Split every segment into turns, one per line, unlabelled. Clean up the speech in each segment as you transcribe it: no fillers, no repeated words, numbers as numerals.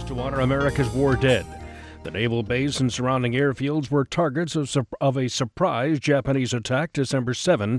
to honor America's war dead. The naval base and surrounding airfields were targets of a surprise Japanese attack December 7,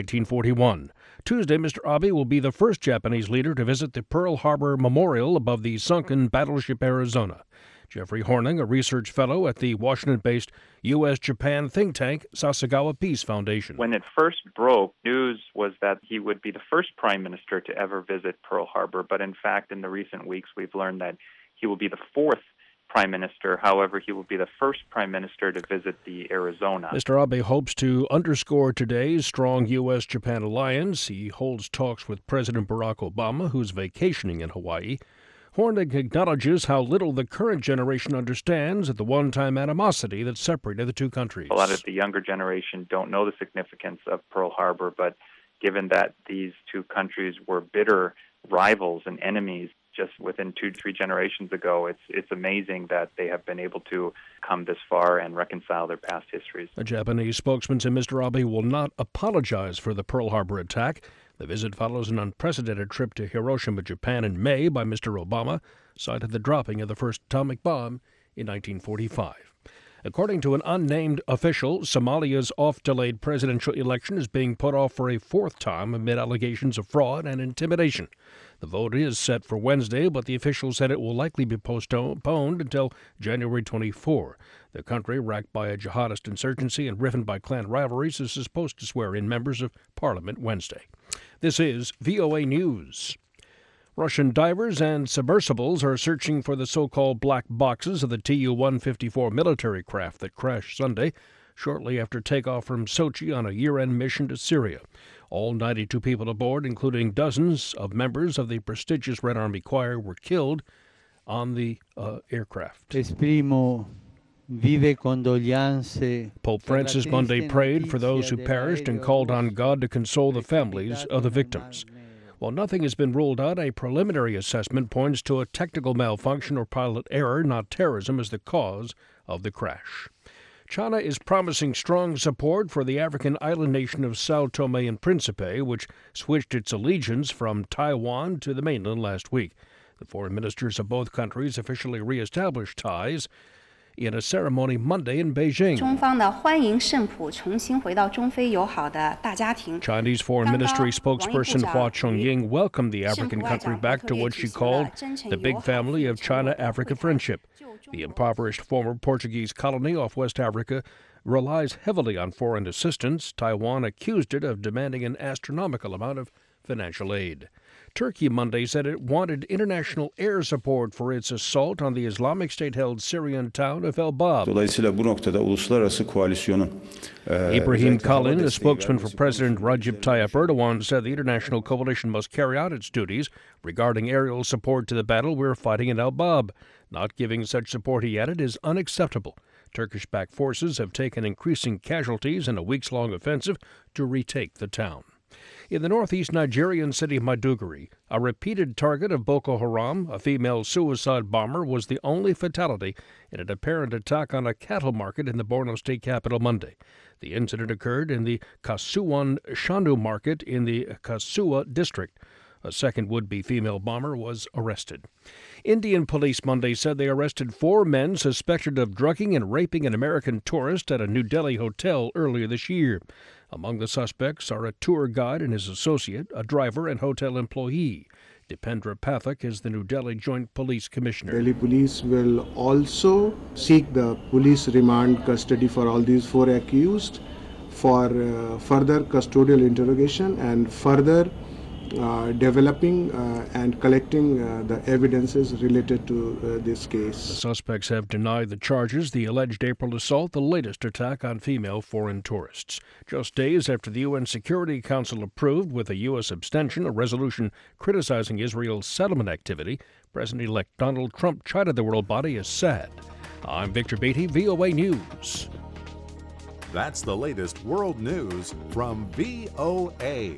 1941. Tuesday, Mr. Abe will be the first Japanese leader to visit the Pearl Harbor Memorial above the sunken battleship Arizona. Jeffrey Horning, a research fellow at the Washington-based U.S.-Japan think tank Sasagawa Peace Foundation.
When it first broke, news was that he would be the first prime minister to ever visit Pearl Harbor. But in fact, in the recent weeks, we've learned that he will be the fourth prime minister. However, he will be the first prime minister to visit the Arizona.
Mr. Abe hopes to underscore today's strong U.S.-Japan alliance. He holds talks with President Barack Obama, who's vacationing in Hawaii. Hornig acknowledges how little the current generation understands of the one-time animosity that separated the two countries.
A lot of the younger generation don't know the significance of Pearl Harbor, but given that these two countries were bitter rivals and enemies just within 2 to 3 generations ago, it's amazing that they have been able to come this far and reconcile their past histories.
A Japanese spokesman said Mr. Abe will not apologize for the Pearl Harbor attack. The visit follows an unprecedented trip to Hiroshima, Japan in May by Mr. Obama, cited the dropping of the first atomic bomb in 1945. According to an unnamed official, Somalia's oft-delayed presidential election is being put off for a fourth time amid allegations of fraud and intimidation. The vote is set for Wednesday, but the official said it will likely be postponed until January 24. The country, racked by a jihadist insurgency and riven by clan rivalries, is supposed to swear in members of parliament Wednesday. This is VOA News. Russian divers and submersibles are searching for the so-called black boxes of the Tu-154 military craft that crashed Sunday, shortly after takeoff from Sochi on a year-end mission to Syria. All 92 people aboard, including dozens of members of the prestigious Red Army Choir, were killed on the aircraft. Pope Francis Monday prayed for those who perished and called on God to console the families of the victims. While nothing has been ruled out, a preliminary assessment points to a technical malfunction or pilot error, not terrorism, as the cause of the crash. China is promising strong support for the African island nation of Sao Tome and Principe, which switched its allegiance from Taiwan to the mainland last week. The foreign ministers of both countries officially reestablished ties in a ceremony Monday in Beijing. Chinese Foreign Ministry spokesperson Hua Chunying welcomed the African country back to what she called the big family of China-Africa friendship. The impoverished former Portuguese colony off West Africa relies heavily on foreign assistance. Taiwan accused it of demanding an astronomical amount of financial aid. Turkey Monday said it wanted international air support for its assault on the Islamic State-held Syrian town of El-Bab. Ibrahim Kalin, a spokesman for President Recep Tayyip Erdogan, said the international coalition must carry out its duties regarding aerial support to the battle we're fighting in El-Bab. Not giving such support, he added, is unacceptable. Turkish-backed forces have taken increasing casualties in a weeks-long offensive to retake the town. In the northeast Nigerian city of Maiduguri, a repeated target of Boko Haram, a female suicide bomber, was the only fatality in an apparent attack on a cattle market in the Borno state capital Monday. The incident occurred in the Kasuwan Shandu market in the Kasuwa district. A second would-be female bomber was arrested. Indian police Monday said they arrested 4 men suspected of drugging and raping an American tourist at a New Delhi hotel earlier this year. Among the suspects are a tour guide and his associate, a driver and hotel employee. Dipendra Pathak is the New Delhi Joint Police Commissioner.
Delhi Police will also seek the police remand custody for all these 4 accused for further custodial interrogation and further developing and collecting the evidences related to this case.
The suspects have denied the charges, the alleged April assault, the latest attack on female foreign tourists. Just days after the UN Security Council approved, with a U.S. abstention, a resolution criticizing Israel's settlement activity, President-elect Donald Trump chided the world body as sad. I'm Victor Beatty, VOA News.
That's the latest world news from VOA.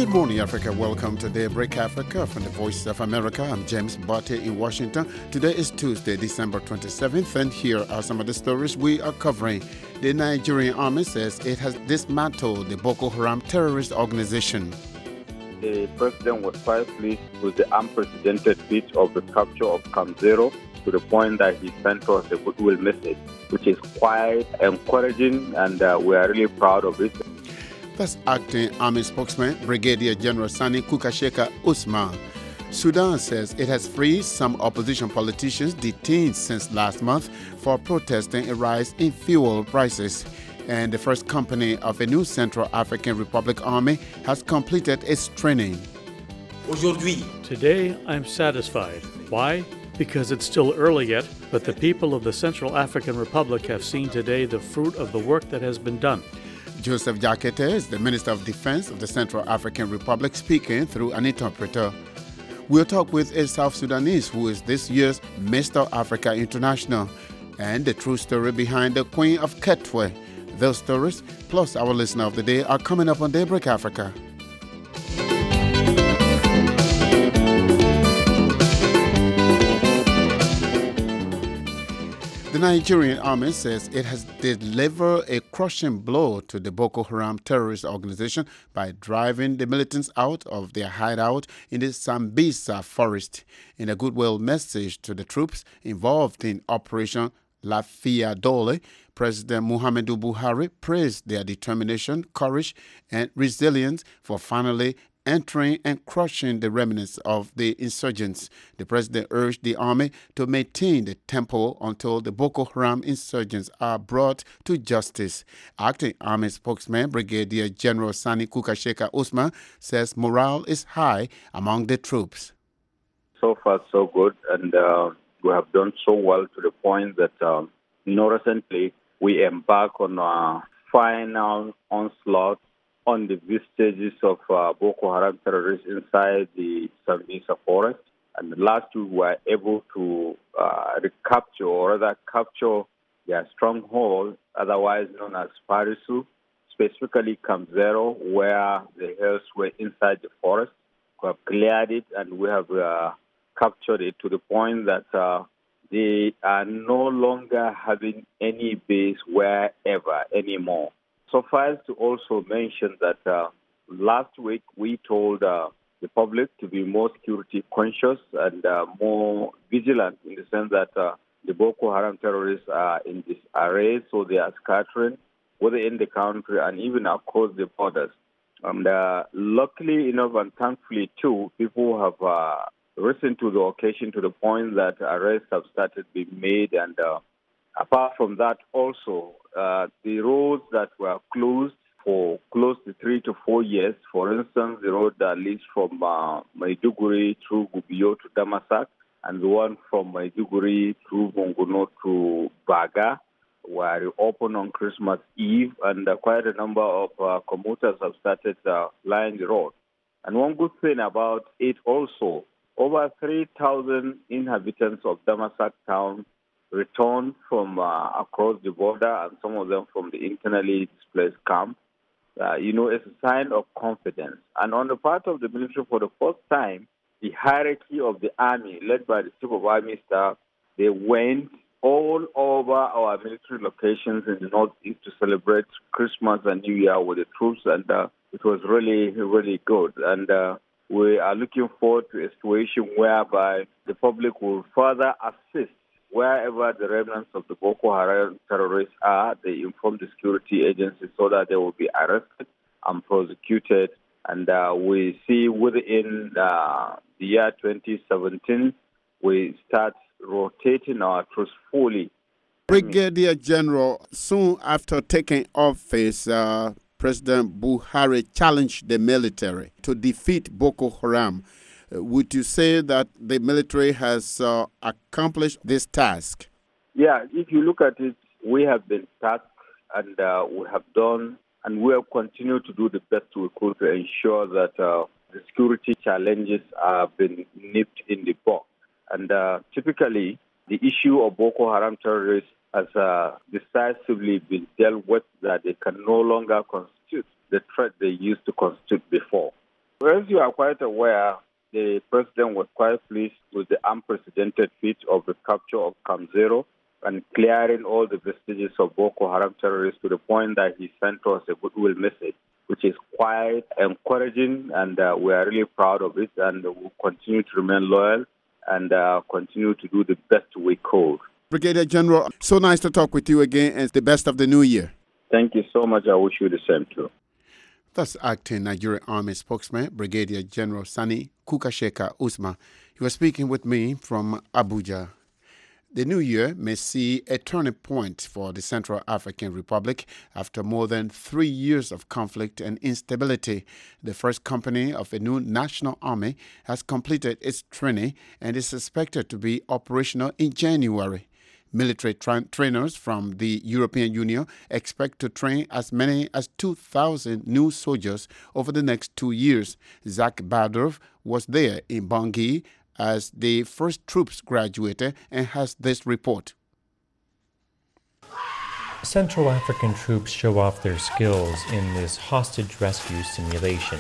Good morning, Africa. Welcome to Daybreak Africa from the Voice of America. I'm James Barty in Washington. Today is Tuesday, December 27th, and here are some of the stories we are covering. The Nigerian army says it has dismantled the Boko Haram terrorist organization.
The president was quite pleased with the unprecedented feat of the capture of Camp Zero, to the point that he sent us a goodwill message, which is quite encouraging, and we are really proud of it.
That's acting Army spokesman Brigadier General Sani Kukasheka Usman. Sudan says it has freed some opposition politicians detained since last month for protesting a rise in fuel prices. And the first company of a new Central African Republic army has completed its training.
Today, I'm satisfied. Why? Because it's still early yet, but the people of the Central African Republic have seen today the fruit of the work that has been done.
Joseph Jakete is the Minister of Defense of the Central African Republic, speaking through an interpreter. We'll talk with a South Sudanese who is this year's Mr. Africa International, and the true story behind the Queen of Ketwe. Those stories, plus our listener of the day, are coming up on Daybreak Africa. The Nigerian army says it has delivered a crushing blow to the Boko Haram terrorist organization by driving the militants out of their hideout in the Sambisa forest. In a goodwill message to the troops involved in Operation Lafia Dole, President Muhammadu Buhari praised their determination, courage, and resilience for finally entering and crushing the remnants of the insurgents. The president urged the army to maintain the tempo until the Boko Haram insurgents are brought to justice. Acting Army spokesman Brigadier General Sani Kukasheka Usman says morale is high among the troops.
So far, so good, and we have done so well to the point that, recently we embarked on a final onslaught on the vestiges of Boko Haram terrorists inside the Sambisa forest. And last week we were able to recapture, or rather capture, their stronghold, otherwise known as Parisu, specifically Camp Zero, where the hills were inside the forest. We have cleared it, and we have captured it to the point that they are no longer having any base wherever anymore. Suffice to also mention that last week we told the public to be more security conscious and more vigilant, in the sense that the Boko Haram terrorists are in disarray, so they are scattering within the country and even across the borders. And luckily enough and thankfully too, people have risen to the occasion to the point that arrests have started being made. And apart from that also, the roads that were closed for close to 3 to 4 years, for instance, the road that leads from Maiduguri through Gubiyo to Damasak, and the one from Maiduguri through Mongono to Baga, were reopened on Christmas Eve, and quite a number of commuters have started flying the road. And one good thing about it also, over 3,000 inhabitants of Damasak town returned from across the border, and some of them from the internally displaced camp. It's a sign of confidence. And on the part of the military, for the first time, the hierarchy of the army, led by the Chief of Army Staff, they went all over our military locations in the northeast to celebrate Christmas and New Year with the troops, and it was really, really good. And we are looking forward to a situation whereby the public will further assist wherever the remnants of the Boko Haram terrorists are. They inform the security agencies so that they will be arrested and prosecuted. And we see within the year 2017, we start rotating our troops fully.
Brigadier General, soon after taking office, President Buhari challenged the military to defeat Boko Haram. Would you say that the military has accomplished this task?
Yeah, if you look at it, we have been tasked, and we have done, and we have continued to do the best we could to ensure that the security challenges have been nipped in the bud. And typically, the issue of Boko Haram terrorists has decisively been dealt with, that they can no longer constitute the threat they used to constitute before. Well, as you are quite aware, the president was quite pleased with the unprecedented feat of the capture of Camp Zero and clearing all the vestiges of Boko Haram terrorists to the point that he sent us a goodwill message, which is quite encouraging, and we are really proud of it, and we'll continue to remain loyal and continue to do the best we could.
Brigadier General, so nice to talk with you again, and the best of the new year.
Thank you so much. I wish you the same too.
That's acting Nigerian Army spokesman, Brigadier General Sani Kukasheka Usman. He was speaking with me from Abuja. The new year may see a turning point for the Central African Republic after more than 3 years of conflict and instability. The first company of a new national army has completed its training and is expected to be operational in January. Military trainers from the European Union expect to train as many as 2,000 new soldiers over the next 2 years. Zach Badorf was there in Bangui as the first troops graduated and has this report.
Central African troops show off their skills in this hostage rescue simulation.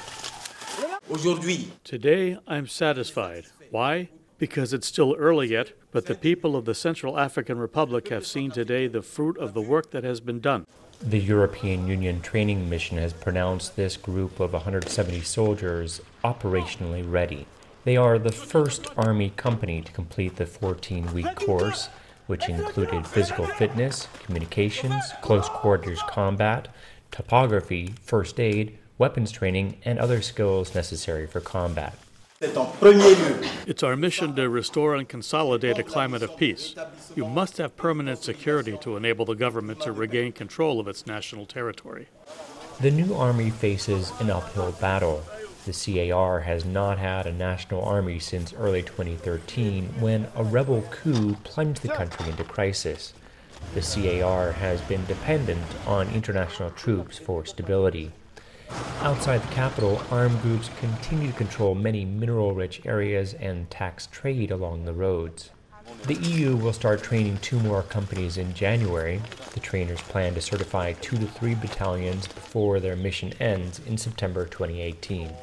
Today, I'm satisfied. Why? Because it's still early yet, but the people of the Central African Republic have seen today the fruit of the work that has been done.
The European Union training mission has pronounced this group of 170 soldiers operationally ready. They are the first Army company to complete the 14-week course, which included physical fitness, communications, close quarters combat, topography, first aid, weapons training, and other skills necessary for combat.
It's our mission to restore and consolidate a climate of peace. You must have permanent security to enable the government to regain control of its national territory.
The new army faces an uphill battle. The CAR has not had a national army since early 2013, when a rebel coup plunged the country into crisis. The CAR has been dependent on international troops for stability. Outside the capital, armed groups continue to control many mineral-rich areas and tax trade along the roads. The EU will start training 2 more companies in January. The trainers plan to certify 2 to 3 battalions before their mission ends in September 2018.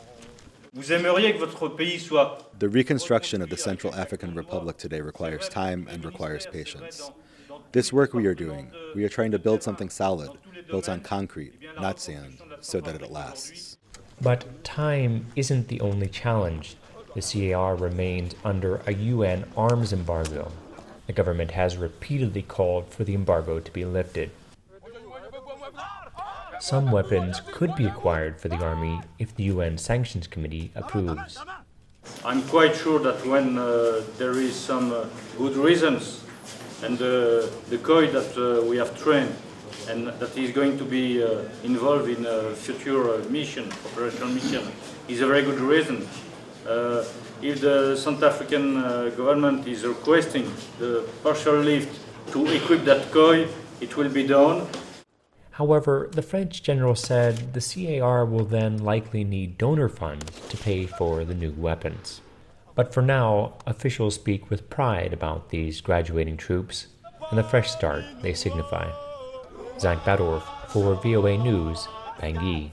The reconstruction of the Central African Republic today requires time and requires patience. This work we are doing, we are trying to build something solid, built on concrete, not sand, so that it lasts.
But time isn't the only challenge. The CAR remains under a UN arms embargo. The government has repeatedly called for the embargo to be lifted. Some weapons could be acquired for the army if the UN Sanctions Committee approves.
I'm quite sure that when there is some good reasons and the COI that we have trained and that is going to be involved in a future mission, operational mission, is a very good reason. If the South African government is requesting the partial lift to equip that COI, it will be done.
However, the French general said the CAR will then likely need donor funds to pay for the new weapons. But for now, officials speak with pride about these graduating troops and the fresh start they signify. Zach Badorf for VOA News, Bangui.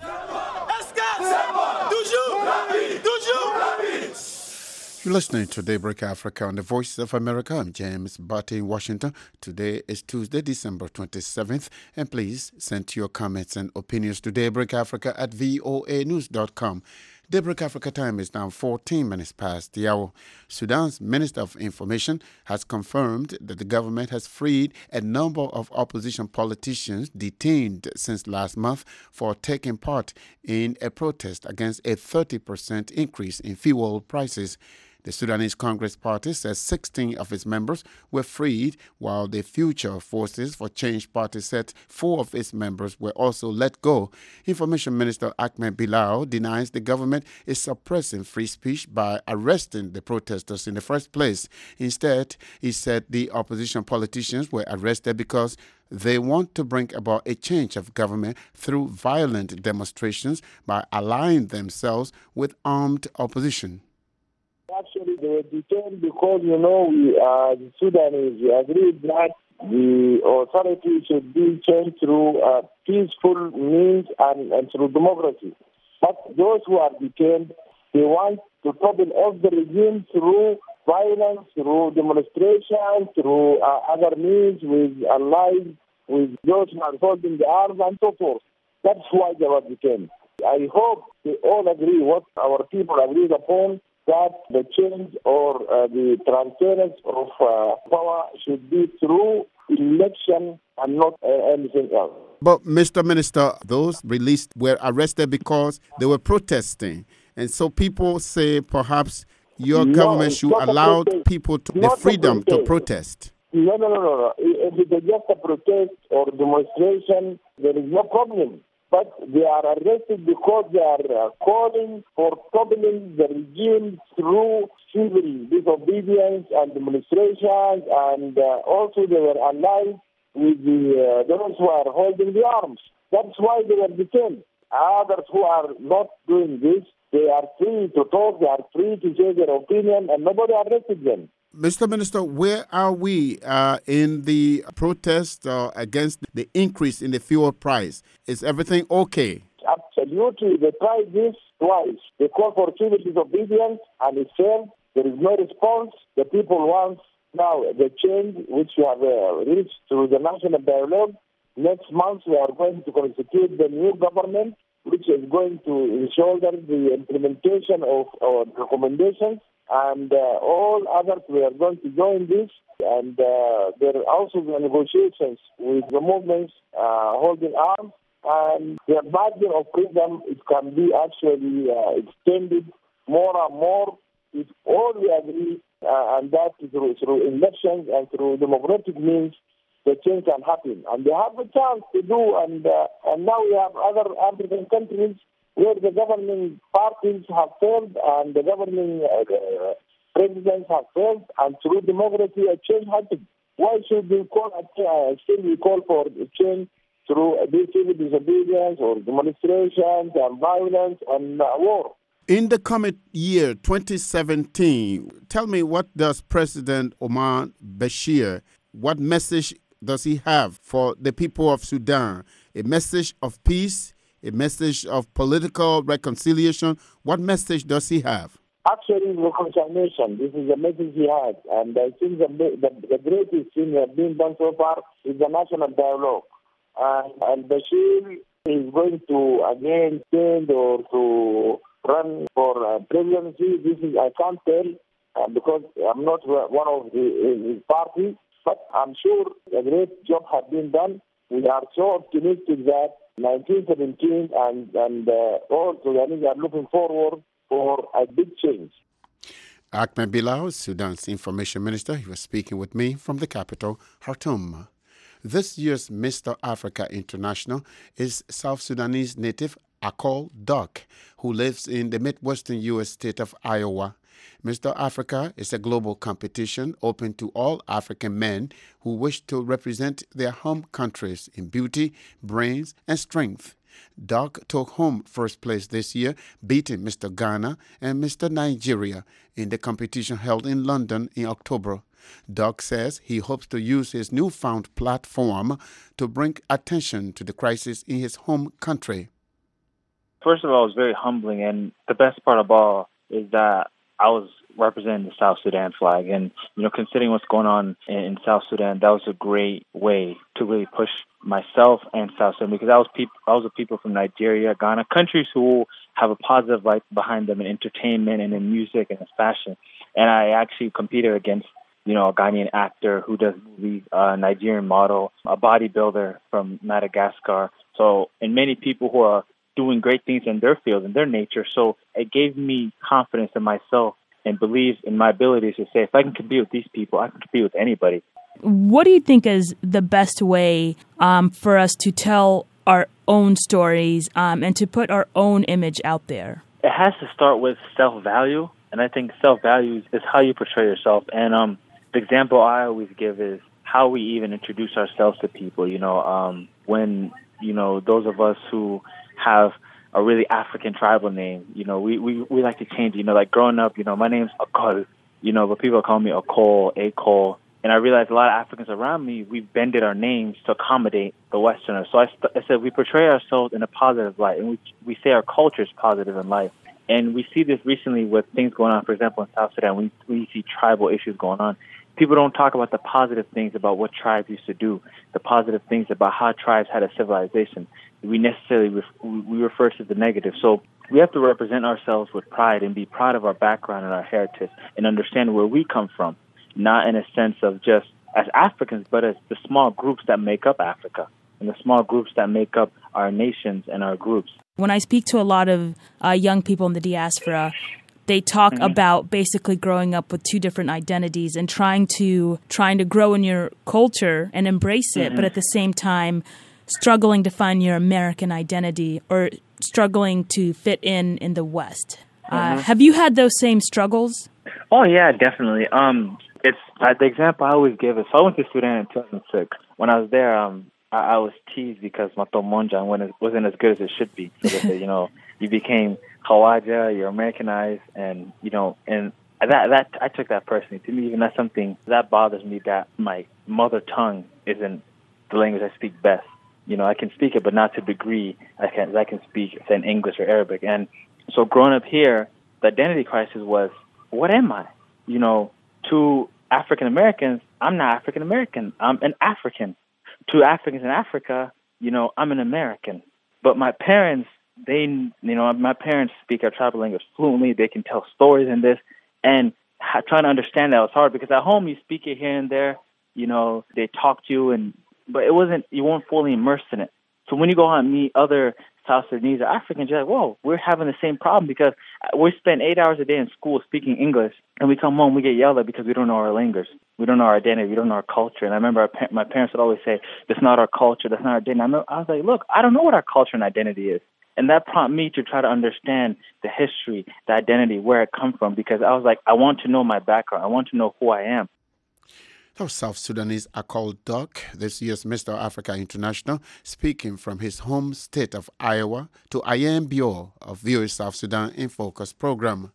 You're listening to Daybreak Africa on the Voice of America. I'm James Barty in Washington. Today is Tuesday, December 27th. And please send your comments and opinions to daybreakafrica@voanews.com. Daybreak Africa time is now 14 minutes past the hour. Sudan's Minister of Information has confirmed that the government has freed a number of opposition politicians detained since last month for taking part in a protest against a 30% increase in fuel prices. The Sudanese Congress Party says 16 of its members were freed, while the Future Forces for Change Party said 4 of its members were also let go. Information Minister Ahmed Bilal denies the government is suppressing free speech by arresting the protesters in the first place. Instead, he said the opposition politicians were arrested because they want to bring about a change of government through violent demonstrations by allying themselves with armed opposition.
Actually, they were detained because, the Sudanese, we agreed that the authorities should be changed through peaceful means and through democracy. But those who are detained, they want to topple off the regime through violence, through demonstration, through other means with allies, with those who are holding the arms and so forth. That's why they were detained. I hope they all agree what our people agreed upon, that the change or the transference of power should be through election and not anything else.
But, Mr. Minister, those released were arrested because they were protesting. And so people say perhaps your government should allow people the freedom to protest.
No. If it is just a protest or demonstration, there is no problem. But they are arrested because they are calling for toppling the regime through civil disobedience and demonstrations, and also they were allied with those who are holding the arms. That's why they were detained. Others who are not doing this, they are free to talk, they are free to say their opinion, and nobody arrested them.
Mr. Minister, where are we in the protest against the increase in the fuel price? Is everything okay?
Absolutely. They tried this twice. They called for civil disobedience, and it failed. There is no response. The people want now the change which we have reached through the national dialogue. Next month, we are going to constitute the new government, which is going to shoulder the implementation of our recommendations. And all others, we are going to join this. And there are also the negotiations with the movements holding arms. And the margin of freedom, it can be actually extended more and more if all we agree, and that through elections and through democratic means, the change can happen. And they have a chance to do, and now we have other African countries where the governing parties have failed and the governing presidents have failed, and through democracy a change happened. Why should we call for a change through civil disobedience or demonstrations and violence and war?
In the coming year, 2017, tell me, what does President Omar Bashir, what message does he have for the people of Sudan? A message of peace? A message of political reconciliation? What message does he have?
Actually, reconciliation. This is the message he has. And I think the greatest thing being done so far is the national dialogue. And Bashir is going to again stand or to run for presidency. This is, I can't tell because I'm not one of his party, but I'm sure a great job has been done. We are so optimistic that 1917 and all Sudanese are looking forward for a big change.
Ahmed Bilal, Sudan's information minister, he was speaking with me from the capital, Khartoum. This year's Mr. Africa International is South Sudanese native Akol Duck, who lives in the Midwestern U.S. state of Iowa. Mr. Africa is a global competition open to all African men who wish to represent their home countries in beauty, brains, and strength. Duck took home first place this year, beating Mr. Ghana and Mr. Nigeria in the competition held in London in October. Duck says he hopes to use his newfound platform to bring attention to the crisis in his home country.
First of all, it was very humbling, and the best part of all is that I was representing the South Sudan flag. And, considering what's going on in South Sudan, that was a great way to really push myself and South Sudan, because I was a people from Nigeria, Ghana, countries who have a positive life behind them in entertainment and in music and in fashion. And I actually competed against, a Ghanaian actor who does movies, a Nigerian model, a bodybuilder from Madagascar. So, and many people who are doing great things in their field, in their nature. So it gave me confidence in myself and belief in my abilities to say, if I can compete with these people, I can compete with anybody.
What do you think is the best way for us to tell our own stories and to put our own image out there?
It has to start with self-value, and I think self-value is how you portray yourself. And the example I always give is how we even introduce ourselves to people. When those of us who have a really African tribal name, we like to change, like growing up, my name's Akol, but people call me Akol, And I realized a lot of Africans around me, we bended our names to accommodate the Westerners. So I said we portray ourselves in a positive light, and we say our culture is positive in life. And we see this recently with things going on, for example, in South Sudan. We see tribal issues going on. People don't talk about the positive things about what tribes used to do, the positive things about how tribes had a civilization. We necessarily we refer to the negative. So we have to represent ourselves with pride and be proud of our background and our heritage and understand where we come from, not in a sense of just as Africans, but as the small groups that make up Africa and the small groups that make up our nations and our groups.
When I speak to a lot of young people in the diaspora, they talk about basically growing up with two different identities and trying to grow in your culture and embrace it, but at the same time struggling to find your American identity or struggling to fit in the West. Have you had those same struggles?
Oh, yeah, definitely. It's the example I always give is, so I went to Sudan in 2006. When I was there, I was teased because my Tomonja wasn't as good as it should be. So they said, you became Khawaja, you're Americanized, and that I took that personally. To me, even that's something that bothers me, that my mother tongue isn't the language I speak best. I can speak it, but not to the degree I can speak in English or Arabic. And so growing up here, the identity crisis was, what am I? To African Americans, I'm not African American. I'm an African. To Africans in Africa, I'm an American. But my parents, my parents speak our tribal language fluently. They can tell stories in this, and trying to understand that was hard because at home you speak it here and there. They talk to you, but you weren't fully immersed in it. So when you go out and meet other South Sudanese or Africans, you're like, whoa, we're having the same problem because we spend 8 hours a day in school speaking English, and we come home, we get yelled at because we don't know our language. We don't know our identity. We don't know our culture. And I remember my parents would always say, that's not our culture. That's not our identity. I was like, look, I don't know what our culture and identity is. And that prompted me to try to understand the history, the identity, where it comes from, because I was like, I want to know my background. I want to know who I am.
That was South Sudanese Akol Duck, this year's Mr. Africa International, speaking from his home state of Iowa to Ayem Bio of VOA South Sudan in Focus program.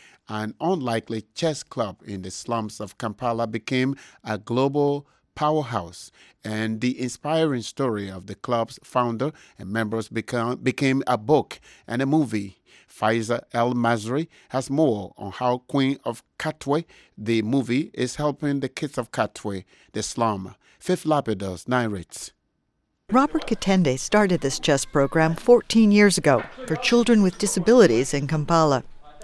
An unlikely chess club in the slums of Kampala became a global powerhouse, and the inspiring story of the club's founder and members became a book and a movie. Faiza El Masri has more on how Queen of Katwe, the movie, is helping the kids of Katwe, the slum. Fifth Lapidus narrates.
Robert Katende started this chess program 14 years ago for children with disabilities in Kampala.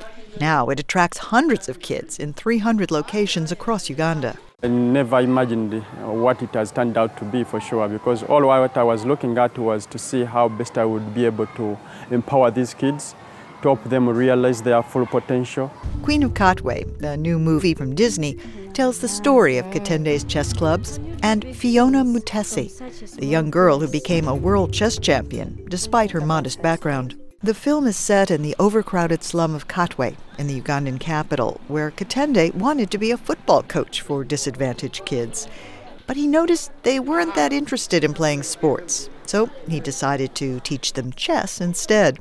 Now it attracts hundreds of kids in 300 locations across Uganda.
I never imagined what it has turned out to be, for sure, because all what I was looking at was to see how best I would be able to empower these kids, to help them realize their full potential.
Queen of Katwe, the new movie from Disney, tells the story of Katende's chess clubs and Fiona Mutesi, the young girl who became a world chess champion despite her modest background. The film is set in the overcrowded slum of Katwe in the Ugandan capital, where Katende wanted to be a football coach for disadvantaged kids. But he noticed they weren't that interested in playing sports, so he decided to teach them chess instead.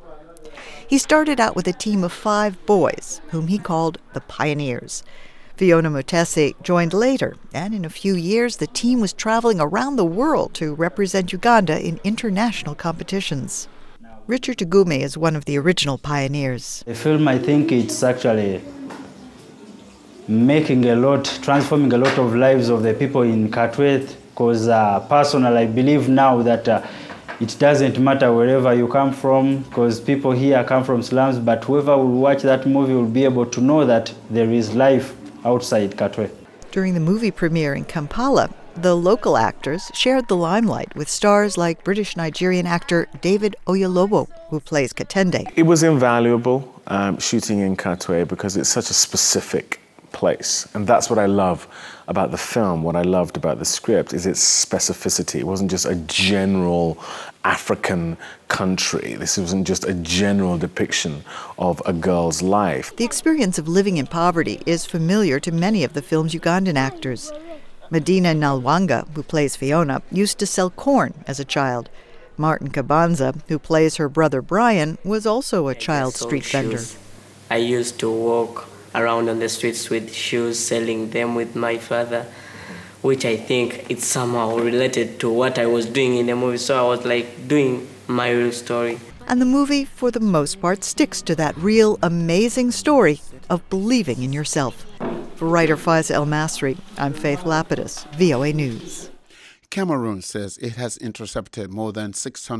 He started out with a team of 5 boys, whom he called the Pioneers. Fiona Mutesi joined later, and in a few years the team was traveling around the world to represent Uganda in international competitions. Richard Tugumi is one of the original pioneers.
The film, I think it's actually transforming a lot of lives of the people in Katwe, because personally I believe now that it doesn't matter wherever you come from, because people here come from slums, but whoever will watch that movie will be able to know that there is life outside Katwe.
During the movie premiere in Kampala, the local actors shared the limelight with stars like British-Nigerian actor David Oyelowo, who plays Katende.
It was invaluable shooting in Katwe because it's such a specific place. And that's what I love about the film. What I loved about the script is its specificity. It wasn't just a general African country. This wasn't just a general depiction of a girl's life.
The experience of living in poverty is familiar to many of the film's Ugandan actors. Medina Nalwanga, who plays Fiona, used to sell corn as a child. Martin Kabanza, who plays her brother Brian, was also a child street vendor.
I used to walk around on the streets with shoes, selling them with my father. which I think it's somehow related to what I was doing in the movie. So I was like doing my real story.
And the movie, for the most part, sticks to that real, amazing story of believing in yourself. For writer Faiza El Masri, I'm Faith Lapidus, VOA News.
Cameroon says it has intercepted more than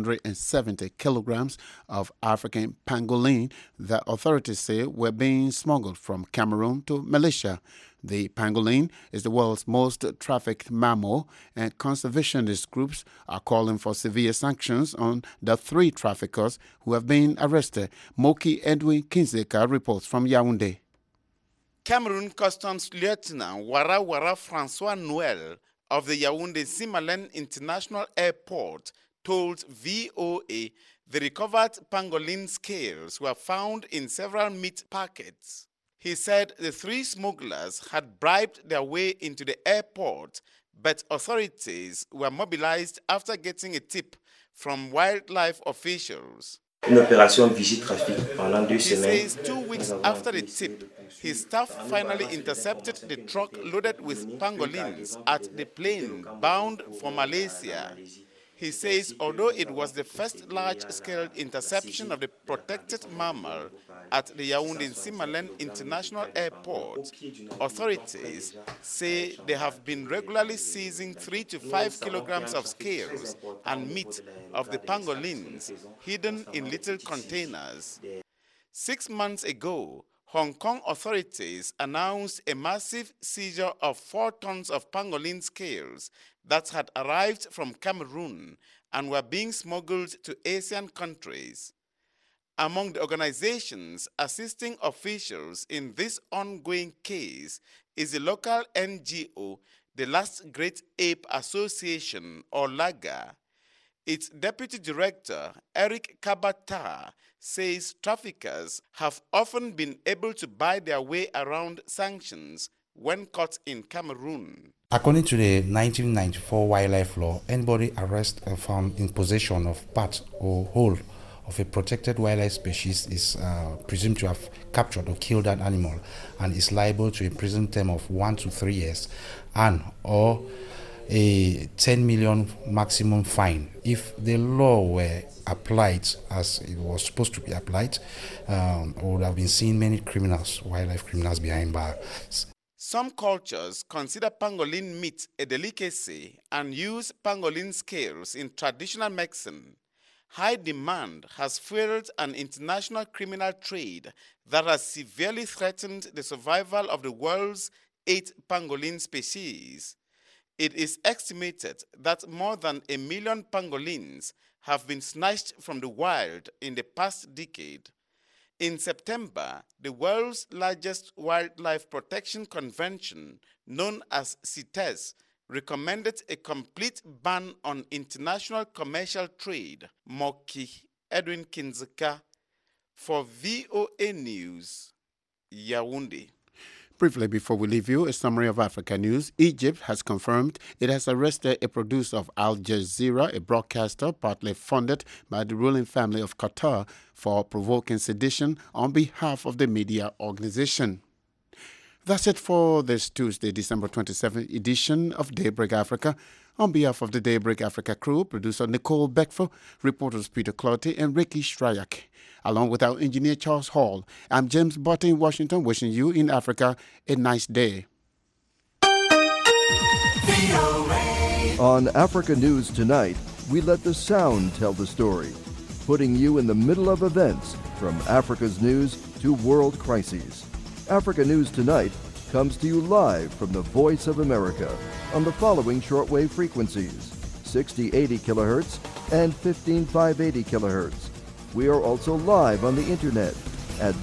670 kilograms of African pangolin that authorities say were being smuggled from Cameroon to Malaysia. The pangolin is the world's most trafficked mammal, and conservationist groups are calling for severe sanctions on the 3 traffickers who have been arrested. Moki Edwin Kinzeka reports from Yaoundé.
Cameroon Customs Lieutenant Wara Francois Noël of the Yaoundé-Simalène International Airport told VOA the recovered pangolin scales were found in several meat packets. He said the 3 smugglers had bribed their way into the airport, but authorities were mobilized after getting a tip from wildlife officials.
Une opération Vigie-Trafic pendant 2 semaines.
He says 2 weeks after the tip, his staff finally intercepted the truck loaded with pangolins at the plane bound for Malaysia. He says although it was the first large-scale interception of the protected mammal at the Yaoundé-Simalène International Airport, authorities say they have been regularly seizing 3 to 5 kilograms of scales and meat of the pangolins hidden in little containers. 6 months ago, Hong Kong authorities announced a massive seizure of 4 tons of pangolin scales that had arrived from Cameroon and were being smuggled to Asian countries. Among the organizations assisting officials in this ongoing case is the local NGO, the Last Great Ape Association, or LAGA. Its deputy director, Eric Kabata, says traffickers have often been able to buy their way around sanctions when caught in Cameroon.
According to the 1994 wildlife law, anybody arrested and found in possession of part or whole of a protected wildlife species is presumed to have captured or killed that animal and is liable to a prison term of 1 to 3 years and or a 10 million maximum fine. If the law were applied as it was supposed to be applied, we would have been seeing many criminals, wildlife criminals, behind bars.
Some cultures consider pangolin meat a delicacy and use pangolin scales in traditional medicine. High demand has fueled an international criminal trade that has severely threatened the survival of the world's 8 pangolin species. It is estimated that more than 1 million pangolins have been snatched from the wild in the past decade. In September, the world's largest wildlife protection convention, known as CITES, recommended a complete ban on international commercial trade. Moki Edwin Kinzeka for VOA News, Yaoundé.
Briefly before we leave you, a summary of Africa news. Egypt has confirmed it has arrested a producer of Al Jazeera, a broadcaster partly funded by the ruling family of Qatar, for provoking sedition on behalf of the media organization. That's it for this Tuesday, December 27th edition of Daybreak Africa. On behalf of the Daybreak Africa crew, producer Nicole Beckford, reporters Peter Clotty and Ricky Stryak, along with our engineer Charles Hall, I'm James Botte in Washington, wishing you in Africa a nice day.
On Africa News Tonight, we let the sound tell the story, putting you in the middle of events from Africa's news to world crises. Africa News Tonight comes to you live from the Voice of America on the following shortwave frequencies, 6080 kilohertz and 15580 kilohertz. We are also live on the internet at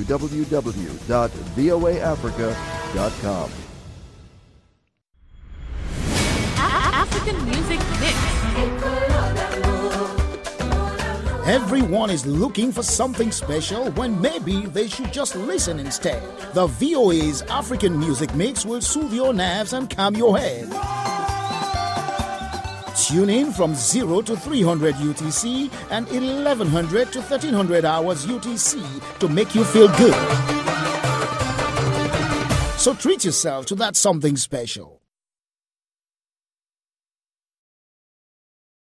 www.voaafrica.com.
African Music Mix.
Everyone is looking for something special when maybe they should just listen instead. The VOA's African Music Mix will soothe your nerves and calm your head. Tune in from 0 to 300 UTC and 1100 to 1300 hours UTC to make you feel good. So treat yourself to that something special.